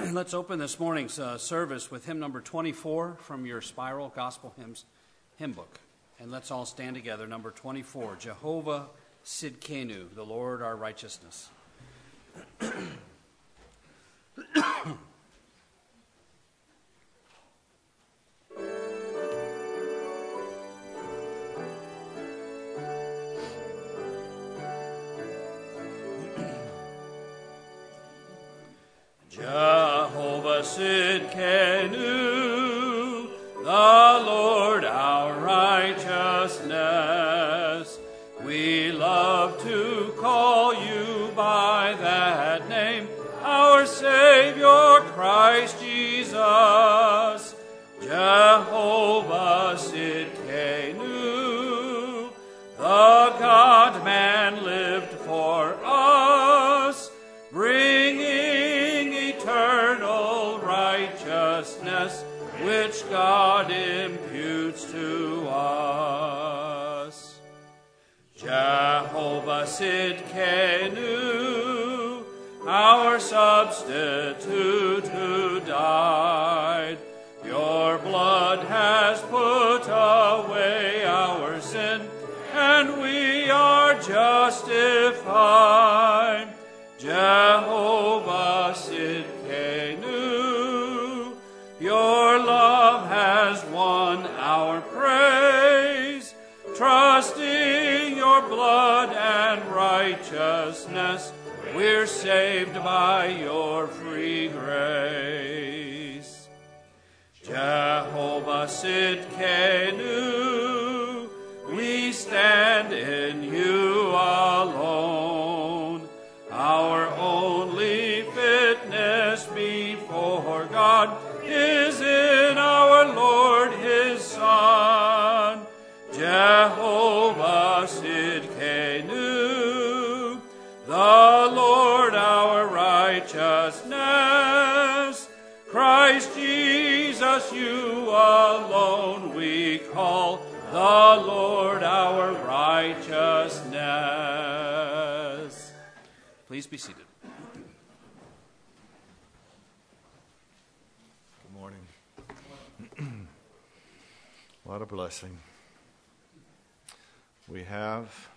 Let's open this morning's service with hymn number 24 from your Spiral Gospel Hymns hymn book. And let's all stand together, number 24, Jehovah Sidkenu, the Lord our righteousness. Jehovah Sidkenu, the Lord our righteousness. We love to call you by that name, our Savior Christ Jesus. Jehovah Sidkenu, the God-man lived for us, bringing eternal righteousness, which God imputes to us. Jehovah Sidkenu, our substitute who died, your blood has put away our sin, and we are justified. Jehovah Sidkenu, your love has won our praise. Trusting your blood and righteousness, we're saved by your free grace. Jehovah Sidkenu, we stand in you alone. Our only fitness before God is in our Lord his Son. Jehovah Sidkenu, the Lord our righteousness. Christ Jesus, you alone we call the Lord our righteousness. Please be seated. Good morning. What a blessing. We have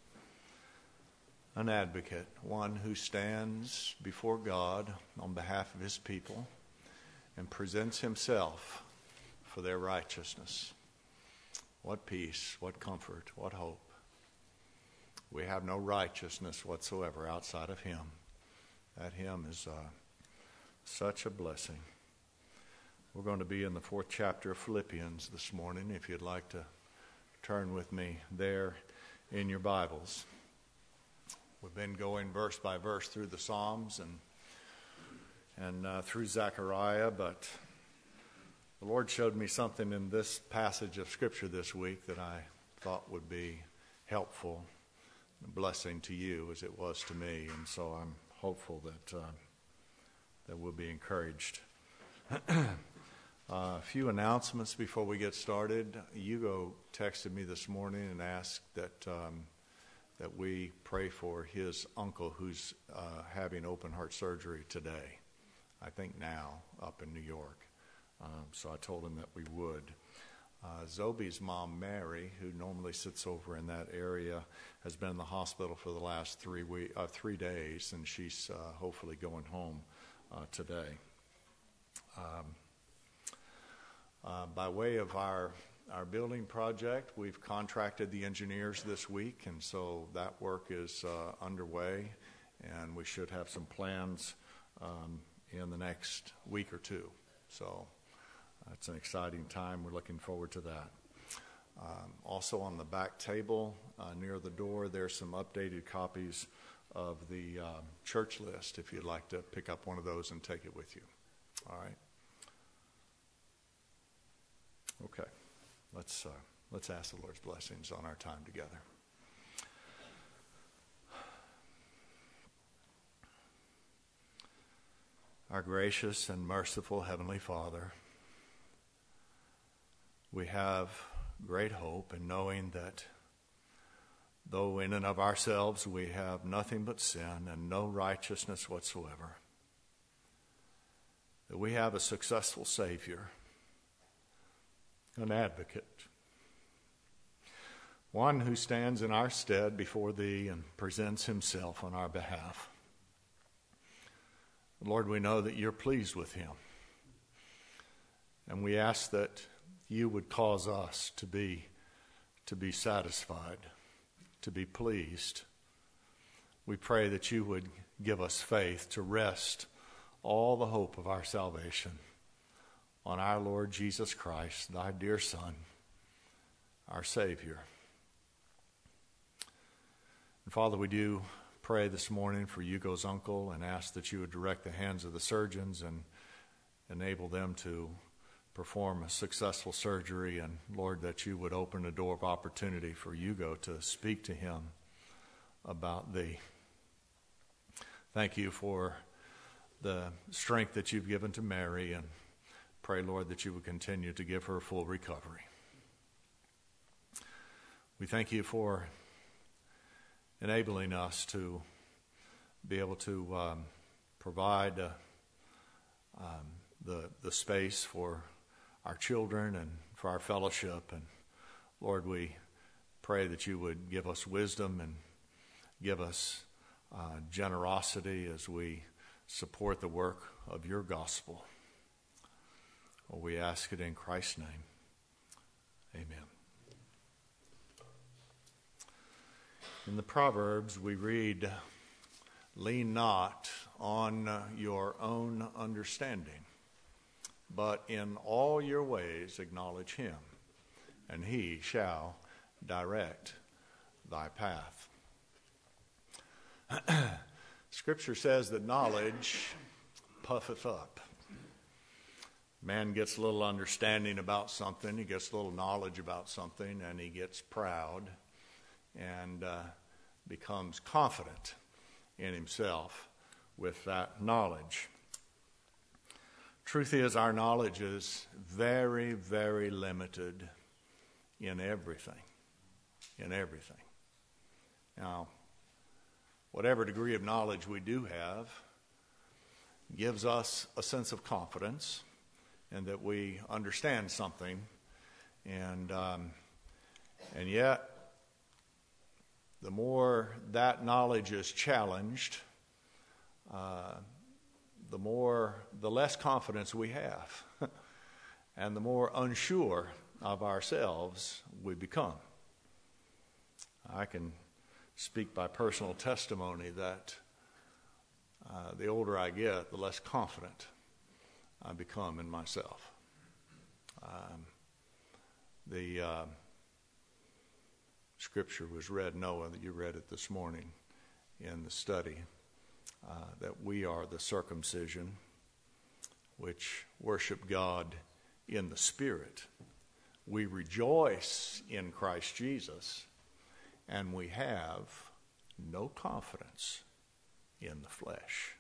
an advocate, one who stands before God on behalf of his people and presents himself for their righteousness. What peace, what comfort, what hope. We have no righteousness whatsoever outside of him. That hymn is such a blessing. We're going to be in the 4th chapter of Philippians this morning, if you'd like to turn with me there in your Bibles. We've been going verse by verse through the Psalms and through Zechariah, but the Lord showed me something in this passage of Scripture this week that I thought would be helpful, a blessing to you as it was to me, and so I'm hopeful that we'll be encouraged. A few announcements before we get started. Hugo texted me this morning and asked that we pray for his uncle who's having open heart surgery today, I think now, up in New York. So I told him that we would. Zobe's mom, Mary, who normally sits over in that area, has been in the hospital for the last 3 days, and she's hopefully going home today. By way of our building project, we've contracted the engineers this week, and so that work is underway, and we should have some plans in the next week or two. So it's an exciting time. We're looking forward to that. Also on the back table near the door, there's some updated copies of the church list if you'd like to pick up one of those and take it with you. All right. Okay, let's ask the Lord's blessings on our time together. Our gracious and merciful Heavenly Father, we have great hope in knowing that though in and of ourselves we have nothing but sin and no righteousness whatsoever, that we have a successful Savior, an advocate, one who stands in our stead before Thee and presents Himself on our behalf. Lord, we know that You're pleased with Him, and we ask that You would cause us to be satisfied, to be pleased. We pray that You would give us faith to rest all the hope of our salvation on our Lord Jesus Christ, Thy dear Son, our Savior. And Father, we do pray this morning for Hugo's uncle and ask that You would direct the hands of the surgeons and enable them to perform a successful surgery, and Lord, that You would open a door of opportunity for Hugo to speak to him about Thee. Thank You for the strength that You've given to Mary, and pray, Lord, that You would continue to give her full recovery. We thank You for enabling us to be able to provide the space for our children and for our fellowship. And Lord, we pray that You would give us wisdom and give us generosity as we support the work of Your gospel. Well, we ask it in Christ's name. Amen. In the Proverbs we read, "Lean not on your own understanding, but in all your ways acknowledge Him, and He shall direct thy path." Scripture says that knowledge puffeth up. Man gets a little understanding about something, he gets a little knowledge about something, and he gets proud and becomes confident in himself with that knowledge. Truth is, our knowledge is very, very limited in everything. In everything. Now, whatever degree of knowledge we do have gives us a sense of confidence and that we understand something, and yet the more that knowledge is challenged, the less confidence we have, and the more unsure of ourselves we become. I can speak by personal testimony that the older I get, the less confident I become in myself. The scripture was read, Noah, that you read it this morning in the study, that we are the circumcision which worship God in the Spirit. We rejoice in Christ Jesus, and we have no confidence in the flesh.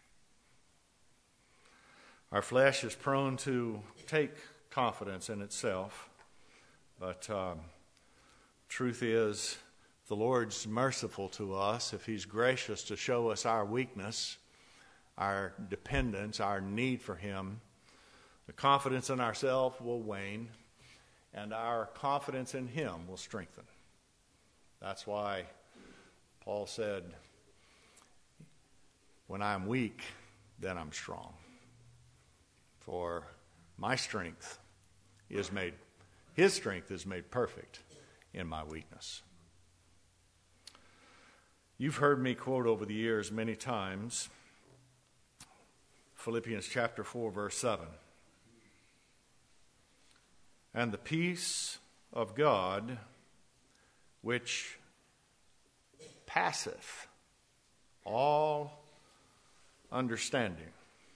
Our flesh is prone to take confidence in itself, but truth is, the Lord's merciful to us if He's gracious to show us our weakness, our dependence, our need for Him. The confidence in ourselves will wane, and our confidence in Him will strengthen. That's why Paul said, "When I'm weak, then I'm strong. For my strength is made, His strength is made perfect in my weakness." You've heard me quote over the years many times Philippians chapter 4, verse 7. "And the peace of God, which passeth all understanding."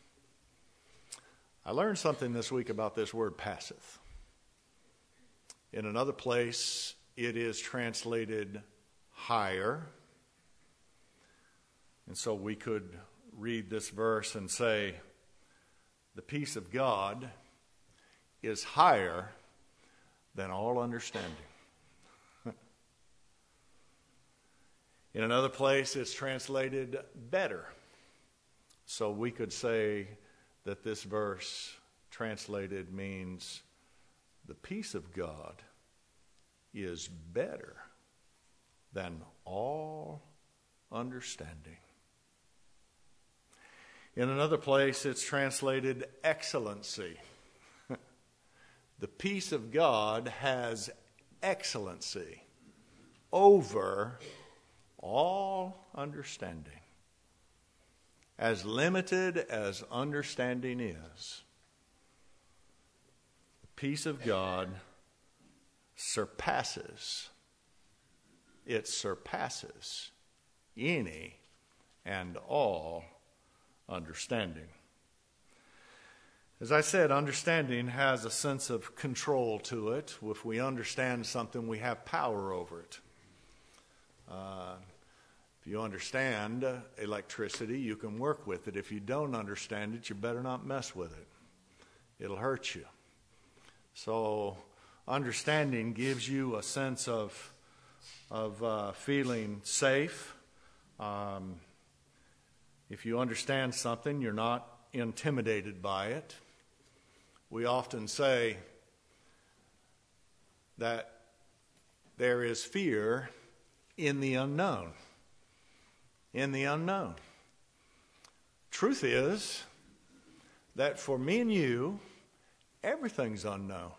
I learned something this week about this word passeth. In another place, it is translated higher. And so we could read this verse and say, the peace of God is higher than all understanding. In another place, it's translated better. So we could say that this verse translated means the peace of God is better than all understanding. In another place, it's translated excellency. The peace of God has excellency over all understanding. As limited as understanding is, the peace of God surpasses any and all understanding. As I said, understanding has a sense of control to it. If we understand something, we have power over it. If you understand electricity, you can work with it. If you don't understand it, you better not mess with it. It'll hurt you. So understanding gives you a sense of feeling safe. If you understand something, you're not intimidated by it. We often say that there is fear in the unknown. In the unknown. Truth is that for me and you, everything's unknown.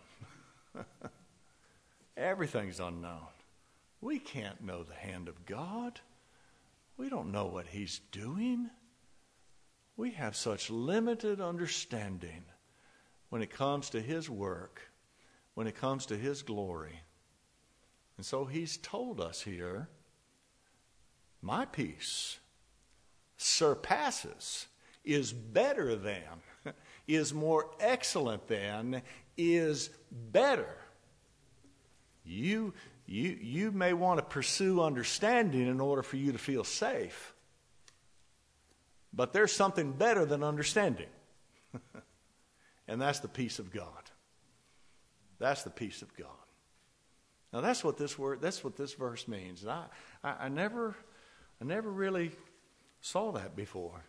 Everything's unknown. We can't know the hand of God. We don't know what He's doing. We have such limited understanding when it comes to His work, when it comes to His glory. And so He's told us here, my peace surpasses, is better than, is more excellent than, is better. You may want to pursue understanding in order for you to feel safe. But there's something better than understanding. And that's the peace of God. That's the peace of God. Now that's what this verse means. And I never really saw that before.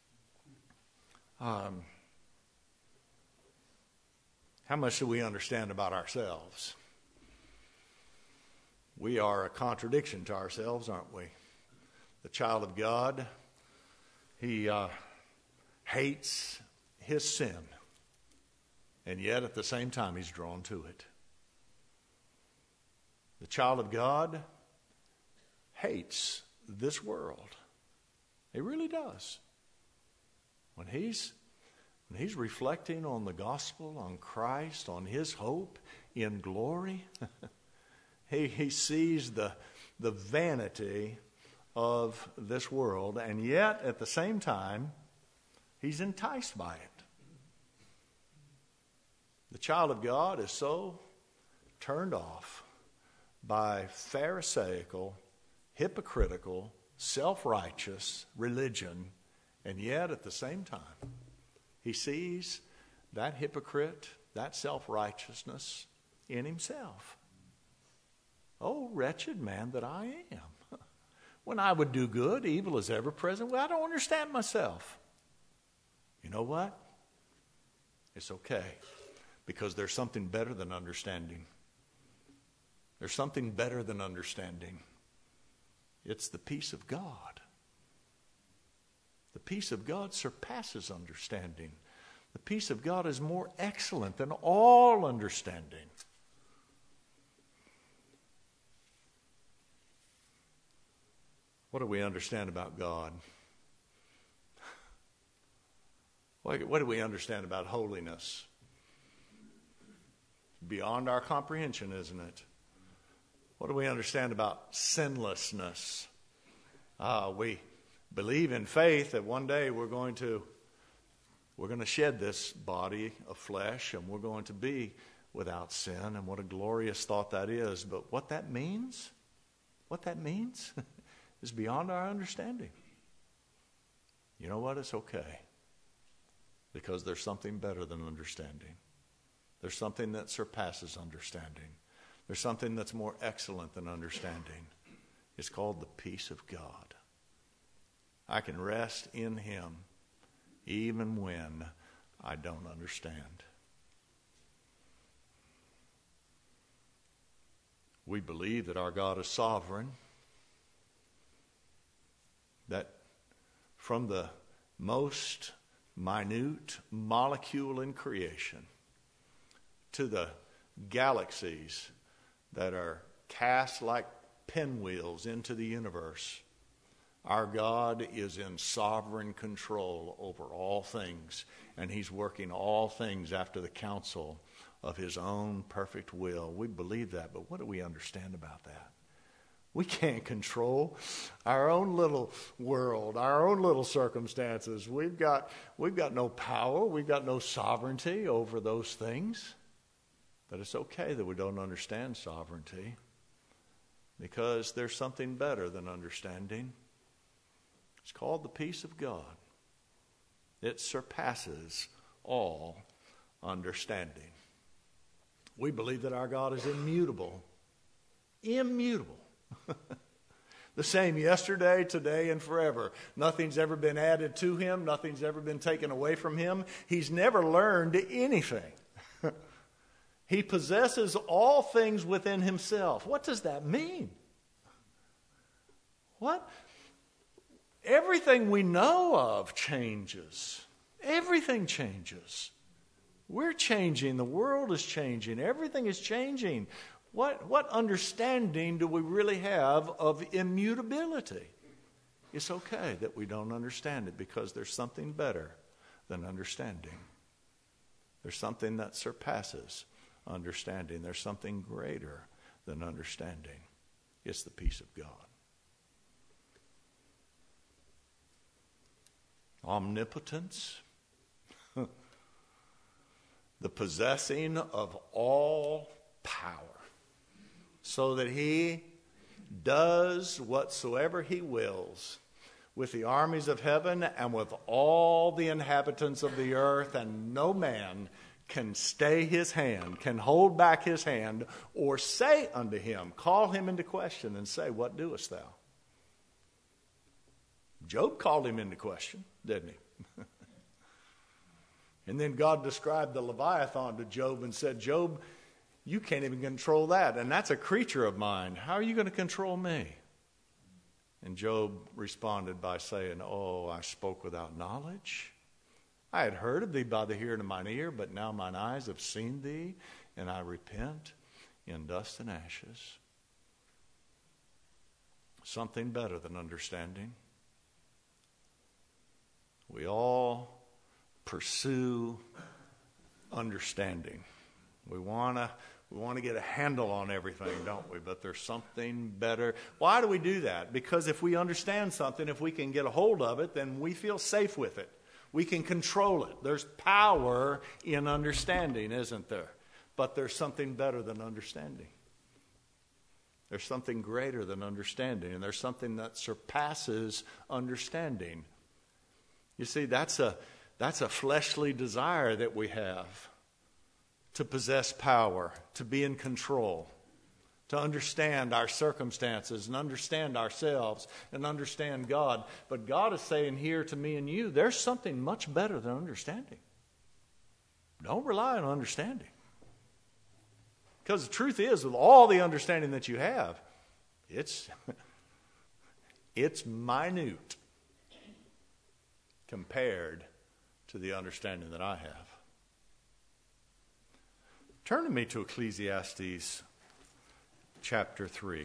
How much do we understand about ourselves? We are a contradiction to ourselves, aren't we? The child of God, he hates his sin, and yet at the same time he's drawn to it. The child of God hates this world. He really does. When he's reflecting on the gospel, on Christ, on his hope in glory, he sees the vanity of this world, and yet at the same time, he's enticed by it. The child of God is so turned off by Pharisaical, hypocritical, self-righteous religion, and yet at the same time, he sees that hypocrite, that self-righteousness in himself. Oh, wretched man that I am. When I would do good, evil is ever present. Well, I don't understand myself. You know what? It's okay, because there's something better than understanding. There's something better than understanding. It's the peace of God. The peace of God surpasses understanding. The peace of God is more excellent than all understanding. What do we understand about God? What do we understand about holiness? Beyond our comprehension, isn't it? What do we understand about sinlessness? We believe in faith that one day we're going to shed this body of flesh and we're going to be without sin, and what a glorious thought that is. But what that means is beyond our understanding. You know what? It's okay, because there's something better than understanding. There's something that surpasses understanding. There's something that's more excellent than understanding. It's called the peace of God. I can rest in Him even when I don't understand. We believe that our God is sovereign, that from the most minute molecule in creation to the galaxies that are cast like pinwheels into the universe, our God is in sovereign control over all things, and He's working all things after the counsel of His own perfect will. We believe that, but what do we understand about that? We can't control our own little world, our own little circumstances. We've got no power, we've got no sovereignty over those things. But it's okay that we don't understand sovereignty, because there's something better than understanding. It's called the peace of God. It surpasses all understanding. We believe that our God is immutable. Immutable. The same yesterday, today, and forever. Nothing's ever been added to Him. Nothing's ever been taken away from Him. He's never learned anything. He possesses all things within Himself. What does that mean? What? Everything we know of changes. Everything changes. We're changing. The world is changing. Everything is changing. What understanding do we really have of immutability? It's okay that we don't understand it, because there's something better than understanding. There's something that surpasses understanding. There's something greater than understanding. It's the peace of God. Omnipotence, the possessing of all power, so that He does whatsoever He wills with the armies of heaven and with all the inhabitants of the earth, and no man can stay His hand, can hold back His hand, or say unto Him, call Him into question and say, what doest thou? Job called Him into question, didn't he? And then God described the Leviathan to Job and said, Job, you can't even control that, and that's a creature of mine. How are you going to control me? And Job responded by saying, oh, I spoke without knowledge. I had heard of thee by the hearing of mine ear, but now mine eyes have seen thee, and I repent in dust and ashes. Something better than understanding. We all pursue understanding. We want to get a handle on everything, don't we? But there's something better. Why do we do that? Because if we understand something, if we can get a hold of it, then we feel safe with it. We can control it. There's power in understanding, isn't there? But there's something better than understanding. There's something greater than understanding, and there's something that surpasses understanding. You see, that's a fleshly desire that we have, to possess power, to be in control, to understand our circumstances and understand ourselves and understand God. But God is saying here to me and you, there's something much better than understanding. Don't rely on understanding. Because the truth is, with all the understanding that you have, it's minute compared to the understanding that I have. Turn to me to Ecclesiastes chapter 3.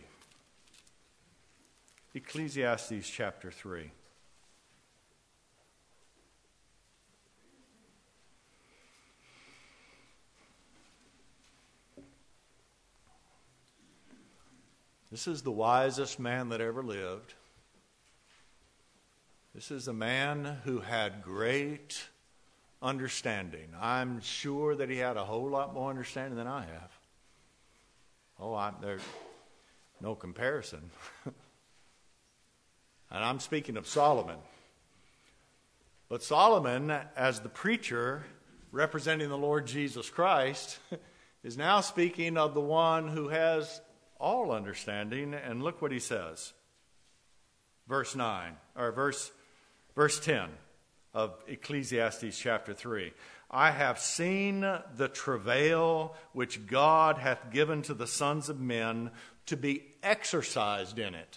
Ecclesiastes chapter 3. This is the wisest man that ever lived. This is a man who had great understanding. I'm sure that he had a whole lot more understanding than I have. There's no comparison. And I'm speaking of Solomon. But Solomon, as the preacher representing the Lord Jesus Christ, is now speaking of the one who has all understanding. And look what he says. Verse 10 of Ecclesiastes chapter 3. I have seen the travail which God hath given to the sons of men to be exercised in it.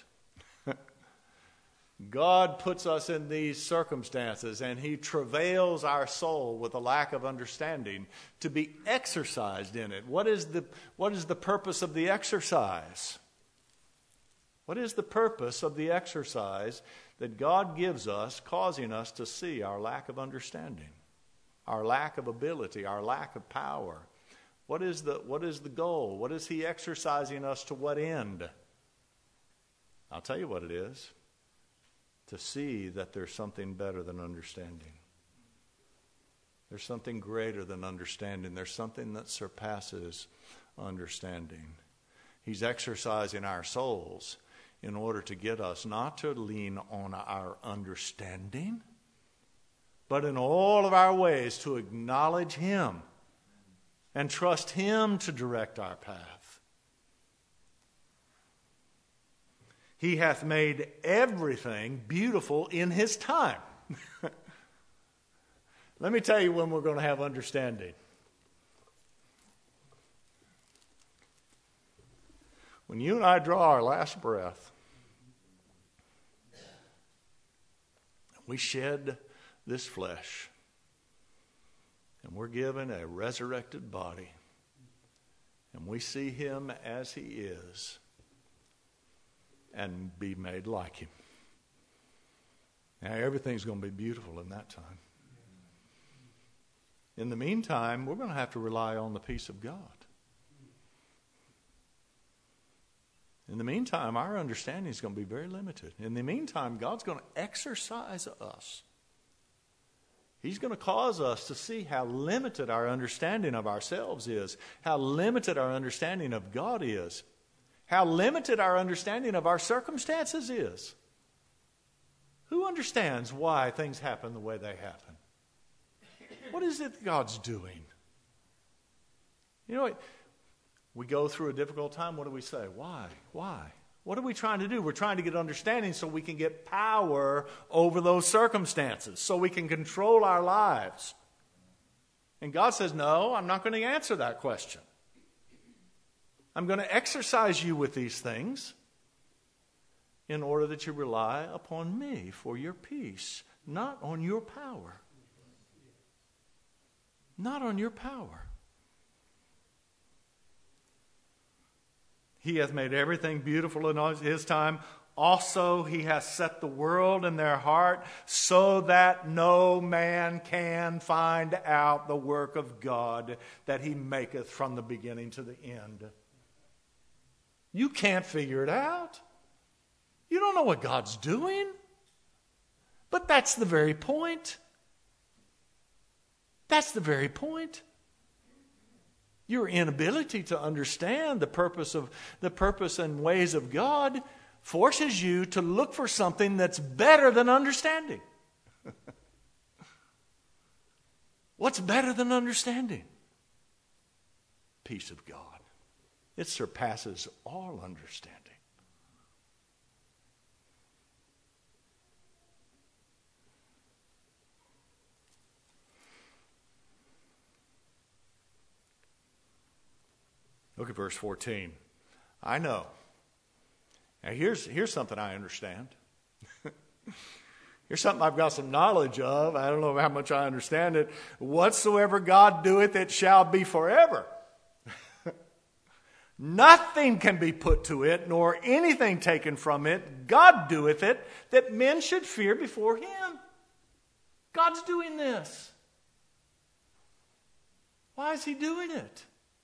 God puts us in these circumstances, and He travails our soul with a lack of understanding to be exercised in it. What is the purpose of the exercise? What is the purpose of the exercise that God gives us, causing us to see our lack of understanding, our lack of ability, our lack of power? What is the goal? What is He exercising us to what end? I'll tell you what it is. To see that there's something better than understanding. There's something greater than understanding. There's something that surpasses understanding. He's exercising our souls in order to get us not to lean on our understanding, but in all of our ways to acknowledge Him and trust Him to direct our path. He hath made everything beautiful in His time. Let me tell you when we're going to have understanding. When you and I draw our last breath, we shed this flesh, and we're given a resurrected body, and we see Him as He is, and be made like Him. Now, everything's going to be beautiful in that time. In the meantime, we're going to have to rely on the peace of God. In the meantime, our understanding is going to be very limited. In the meantime, God's going to exercise us. He's going to cause us to see how limited our understanding of ourselves is, how limited our understanding of God is, how limited our understanding of our circumstances is. Who understands why things happen the way they happen? What is it that God's doing? You know, we go through a difficult time. What do we say? Why? Why? What are we trying to do? We're trying to get understanding so we can get power over those circumstances, so we can control our lives. And God says, no, I'm not going to answer that question. I'm going to exercise you with these things in order that you rely upon me for your peace, not on your power. Not on your power. He hath made everything beautiful in His time. Also, He hath set the world in their heart, so that no man can find out the work of God that He maketh from the beginning to the end. You can't figure it out. You don't know what God's doing. But that's the very point. That's the very point. Your inability to understand the purpose and ways of God forces you to look for something that's better than understanding. What's better than understanding? Peace of God. It surpasses all understanding. Look at verse 14. I know. Now here's something I understand. Here's something I've got some knowledge of. I don't know how much I understand it. Whatsoever God doeth, it shall be forever. Nothing can be put to it, nor anything taken from it. God doeth it, that men should fear before Him. God's doing this. Why is He doing it?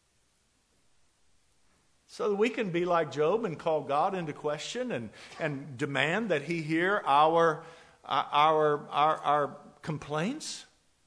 So that we can be like Job and call God into question and demand that He hear our complaints?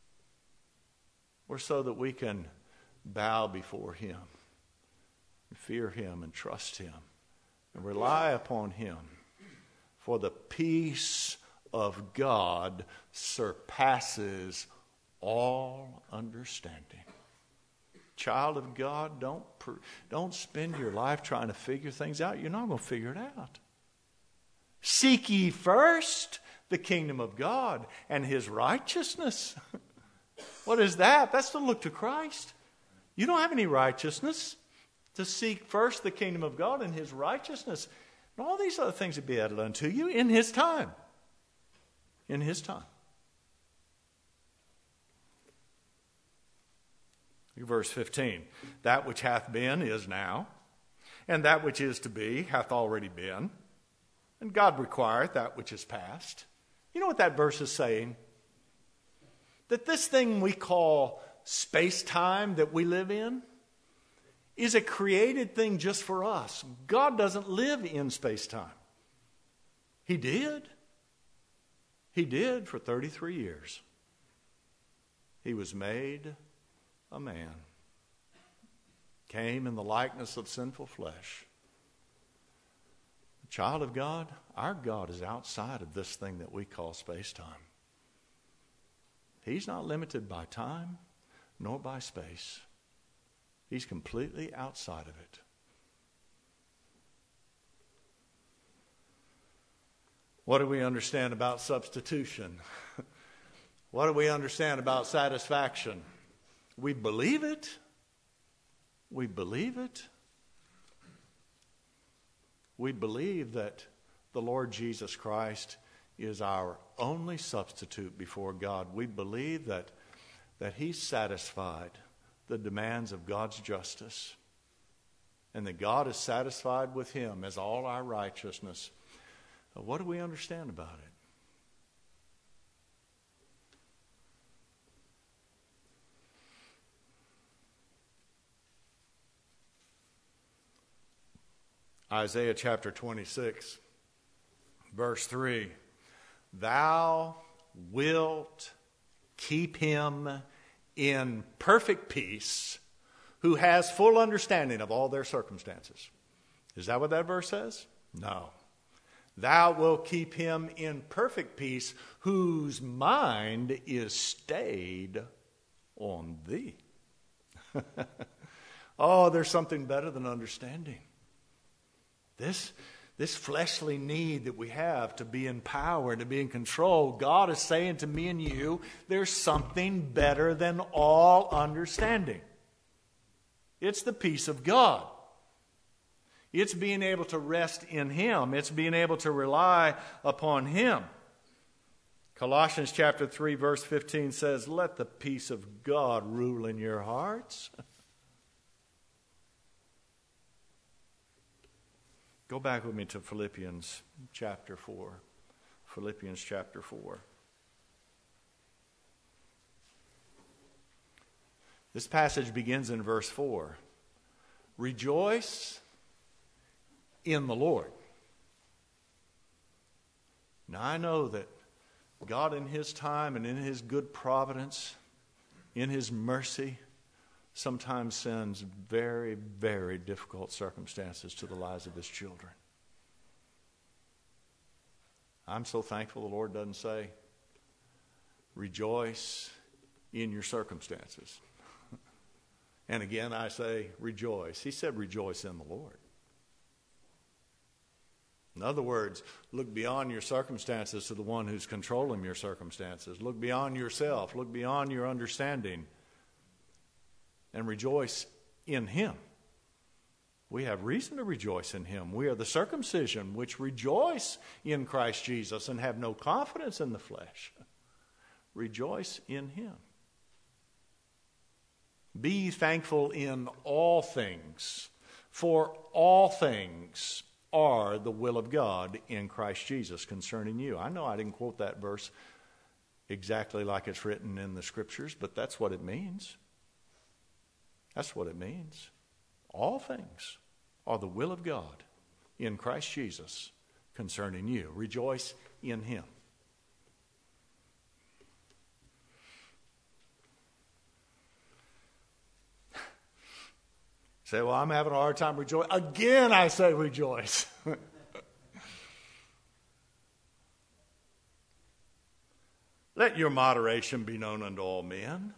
Or so that we can bow before Him, and fear Him and trust Him and rely upon Him? For the peace of God surpasses all understanding. Child of God, don't spend your life trying to figure things out. You're not going to figure it out. Seek ye first the kingdom of God and His righteousness, What is that? That's to look to Christ. You don't have any righteousness. To seek first the kingdom of God and His righteousness. And all these other things will be added unto you in His time. In His time. Verse 15. That which hath been is now, and that which is to be hath already been. And God requireth that which is past. You know what that verse is saying? That this thing we call space-time that we live in is a created thing just for us. God doesn't live in space-time. He did. He did for 33 years. He was made a man. Came in the likeness of sinful flesh. The child of God, our God is outside of this thing that we call space-time. He's not limited by time nor by space. He's completely outside of it. What do we understand about substitution? What do we understand about satisfaction? We believe it. We believe it. We believe that the Lord Jesus Christ is our only substitute before God. We believe that He's satisfied the demands of God's justice, and that God is satisfied with Him as all our righteousness. What do we understand about it? Isaiah chapter 26, verse 3. Thou wilt keep him in perfect peace who has full understanding of all their circumstances. Is that what that verse says? No. Thou wilt keep him in perfect peace whose mind is stayed on thee. Oh, there's something better than understanding. This fleshly need that we have to be in power, to be in control, God is saying to me and you, there's something better than all understanding. It's the peace of God. It's being able to rest in Him. It's being able to rely upon Him. Colossians chapter 3 verse 15 says, let the peace of God rule in your hearts. Go back with me to Philippians chapter 4. Philippians chapter 4. This passage begins in verse 4. Rejoice in the Lord. Now I know that God in His time and in His good providence, in His mercy, sometimes sends very, very difficult circumstances to the lives of His children. I'm so thankful the Lord doesn't say, rejoice in your circumstances. And again, I say, rejoice. He said, rejoice in the Lord. In other words, look beyond your circumstances to the one who's controlling your circumstances. Look beyond yourself. Look beyond your understanding. And rejoice in Him. We have reason to rejoice in Him. We are the circumcision which rejoice in Christ Jesus and have no confidence in the flesh. Rejoice in Him. Be thankful in all things, for all things are the will of God in Christ Jesus concerning you. I know I didn't quote that verse exactly like it's written in the Scriptures, but that's what it means. That's what it means. All things are the will of God in Christ Jesus concerning you. Rejoice in Him. Say, well, I'm having a hard time rejoicing. Again, I say rejoice. Let your moderation be known unto all men.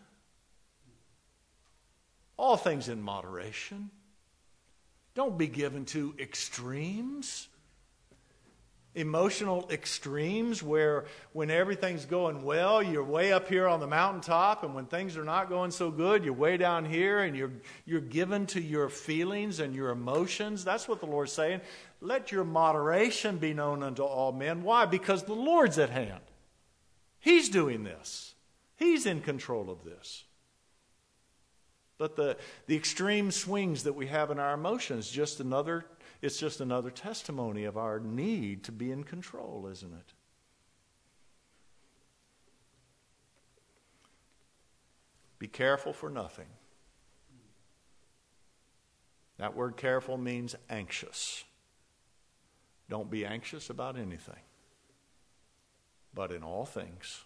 All things in moderation. Don't be given to extremes. emotional extremes where when everything's going well, you're way up here on the mountaintop, and when things are not going so good, you're way down here, and you're given to your feelings and your emotions. That's what the Lord's saying. Let your moderation be known unto all men. Why? Because the Lord's at hand. He's doing this. He's in control of this. But the extreme swings that we have in our emotions, it's just another testimony of our need to be in control, isn't it? Be careful for nothing. That word careful means anxious. Don't be anxious about anything, but in all things.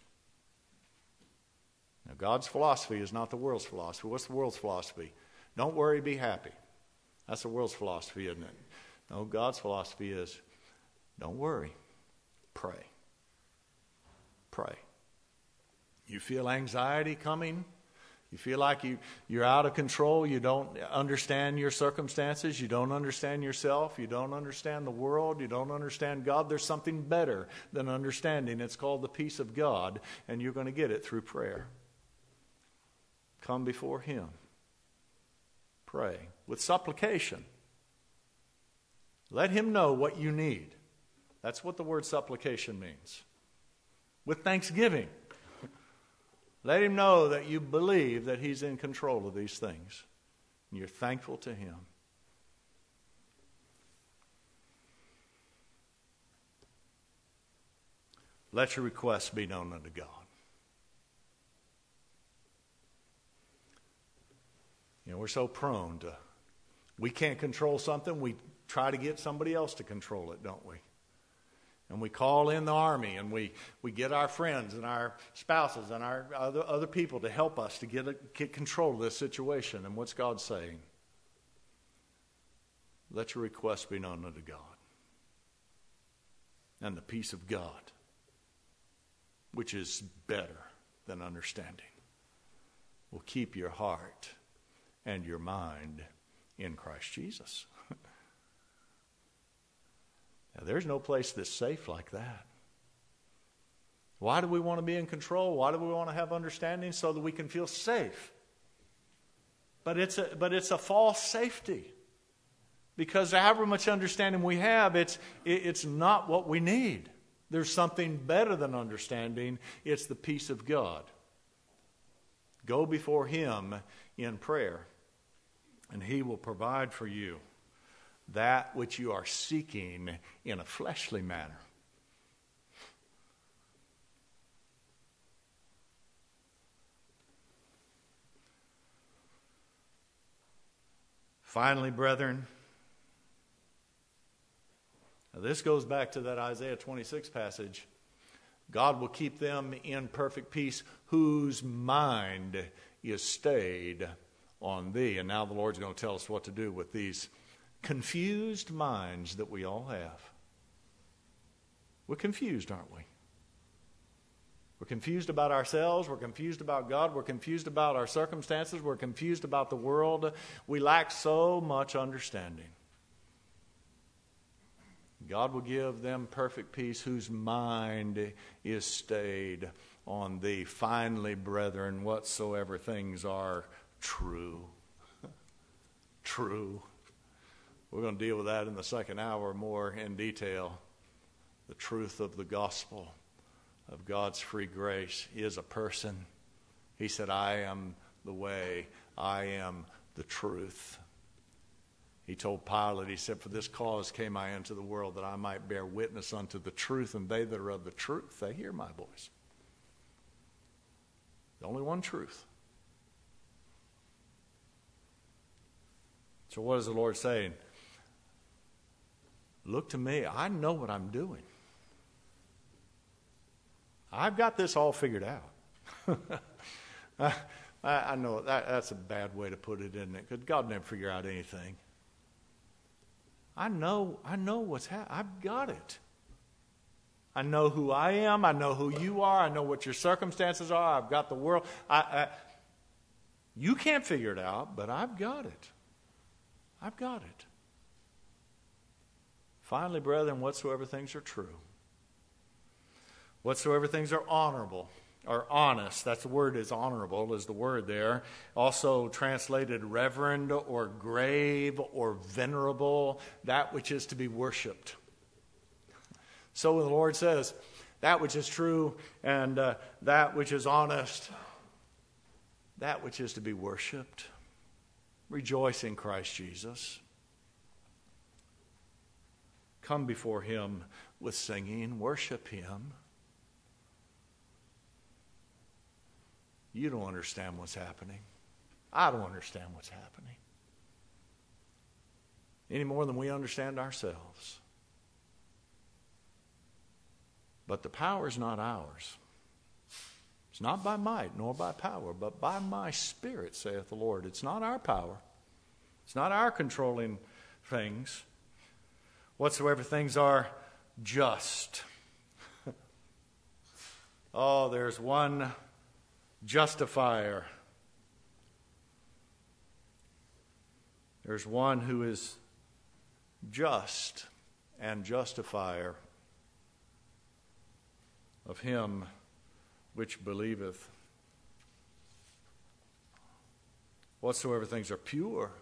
Now, God's philosophy is not the world's philosophy. What's the world's philosophy? Don't worry, be happy. That's the world's philosophy, isn't it? No, God's philosophy is, don't worry, pray. Pray. You feel anxiety coming? You feel like you're out of control? You don't understand your circumstances? You don't understand yourself? You don't understand the world? You don't understand God? There's something better than understanding. It's called the peace of God, and you're going to get it through prayer. Come before Him. Pray with supplication. Let Him know what you need. That's what the word supplication means. With thanksgiving. Let Him know that you believe that He's in control of these things. And you're thankful to Him. Let your requests be known unto God. You know, we're so prone to, we can't control something, we try to get somebody else to control it, don't we? And we call in the army, and we get our friends and our spouses and our other people to help us to get control of this situation. And what's God saying? Let your requests be known unto God. And the peace of God, which is better than understanding, will keep your heart and your mind in Christ Jesus. Now, there's no place that's safe like that. Why do we want to be in control? Why do we want to have understanding? So that we can feel safe. But it's a false safety. Because however much understanding we have, it's not what we need. There's something better than understanding. It's the peace of God. Go before Him in prayer, and He will provide for you that which you are seeking in a fleshly manner. Finally, brethren, now this goes back to that Isaiah 26 passage. God will keep them in perfect peace whose mind is stayed on Thee. And now the Lord's going to tell us what to do with these confused minds that we all have. We're confused, aren't we? We're confused about ourselves. We're confused about God. We're confused about our circumstances. We're confused about the world. We lack so much understanding. God will give them perfect peace whose mind is stayed on Thee. Finally, brethren, whatsoever things are true. True. We're going to deal with that in the second hour more in detail. The truth of the gospel of God's free grace is a person. He said, I am the way, I am the truth. He told Pilate, he said, for this cause came I into the world, that I might bear witness unto the truth, and they that are of the truth, they hear my voice. The only one truth. So what is the Lord saying? Look to me. I know what I'm doing. I've got this all figured out. I know that's a bad way to put it, isn't it? Because God never figure out anything. I know what's happening. I've got it. I know who I am. I know who you are. I know what your circumstances are. I've got the world. You can't figure it out, but I've got it. I've got it. Finally, brethren, whatsoever things are true, whatsoever things are honorable, or honest, that's the word, is honorable, is the word there. Also translated reverend or grave or venerable, that which is to be worshipped. So when the Lord says, that which is true and that which is honest, that which is to be worshipped, rejoice in Christ Jesus. Come before Him with singing, worship Him. You don't understand what's happening. I don't understand what's happening. Any more than we understand ourselves. But the power is not ours. It's not by might nor by power, but by my Spirit, saith the Lord. It's not our power. It's not our controlling things. Whatsoever things are just. Oh, there's one justifier. There's one who is just and justifier of him which believeth. Whatsoever things are pure.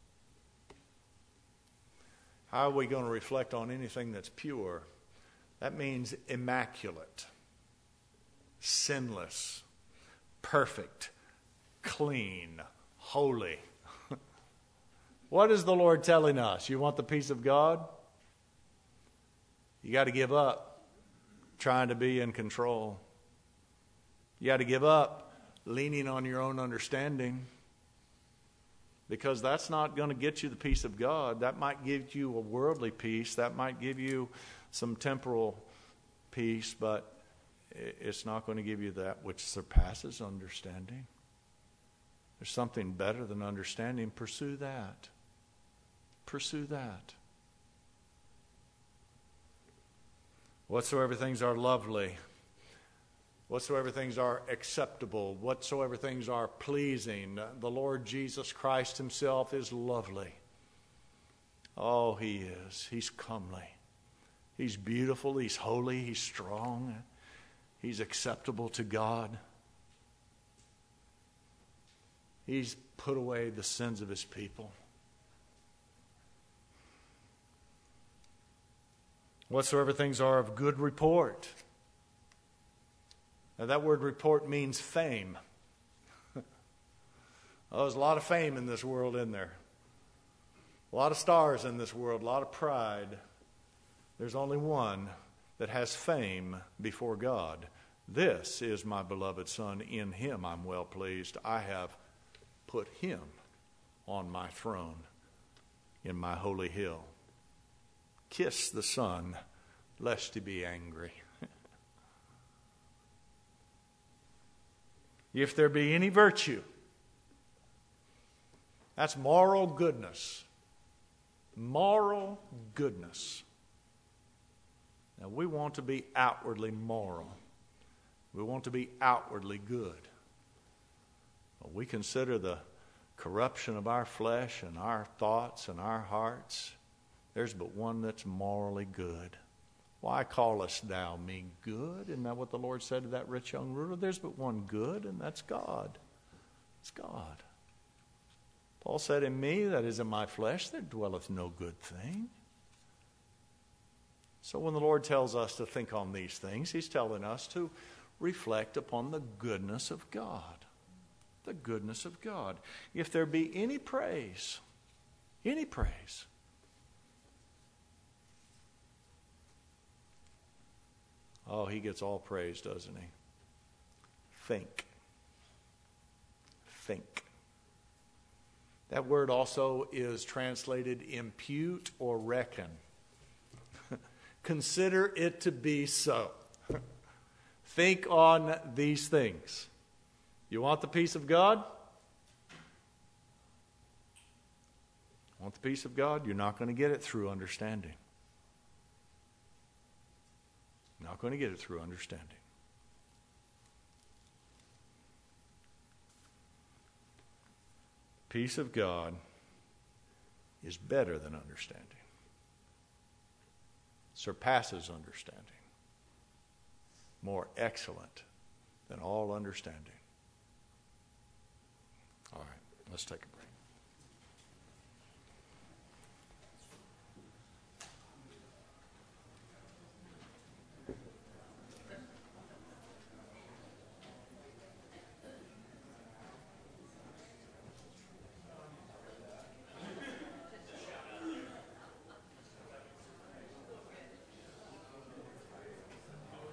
How are we going to reflect on anything that's pure? That means immaculate, sinless, perfect, clean, holy. What is the Lord telling us? You want the peace of God? You got to give up trying to be in control. You got to give up leaning on your own understanding, because that's not going to get you the peace of God. That might give you a worldly peace. That might give you some temporal peace, but it's not going to give you that which surpasses understanding. There's something better than understanding. Pursue that. Pursue that. Whatsoever things are lovely, whatsoever things are acceptable, whatsoever things are pleasing. The Lord Jesus Christ Himself is lovely. Oh, He is. He's comely. He's beautiful. He's holy. He's strong. He's acceptable to God. He's put away the sins of His people. Whatsoever things are of good report. Now that word report means fame. Oh, there's a lot of fame in this world, isn't there? A lot of stars in this world, a lot of pride. There's only one that has fame before God. This is my beloved Son. In Him I'm well pleased. I have put Him on my throne in my holy hill. Kiss the Son, lest He be angry. If there be any virtue, that's moral goodness. Moral goodness. Now, we want to be outwardly moral. We want to be outwardly good. But we consider the corruption of our flesh and our thoughts and our hearts. There's but one that's morally good. Why callest thou me good? Isn't that what the Lord said to that rich young ruler? There's but one good, and that's God. It's God. Paul said, in me, that is in my flesh, there dwelleth no good thing. So when the Lord tells us to think on these things, He's telling us to reflect upon the goodness of God. The goodness of God. If there be any praise, oh, He gets all praise, doesn't He? Think. Think. That word also is translated impute or reckon. Consider it to be so. Think on these things. You want the peace of God? Want the peace of God? You're not going to get it through understanding. Not going to get it through understanding. Peace of God is better than understanding. surpasses understanding, more excellent than all understanding. All right, let's take a break.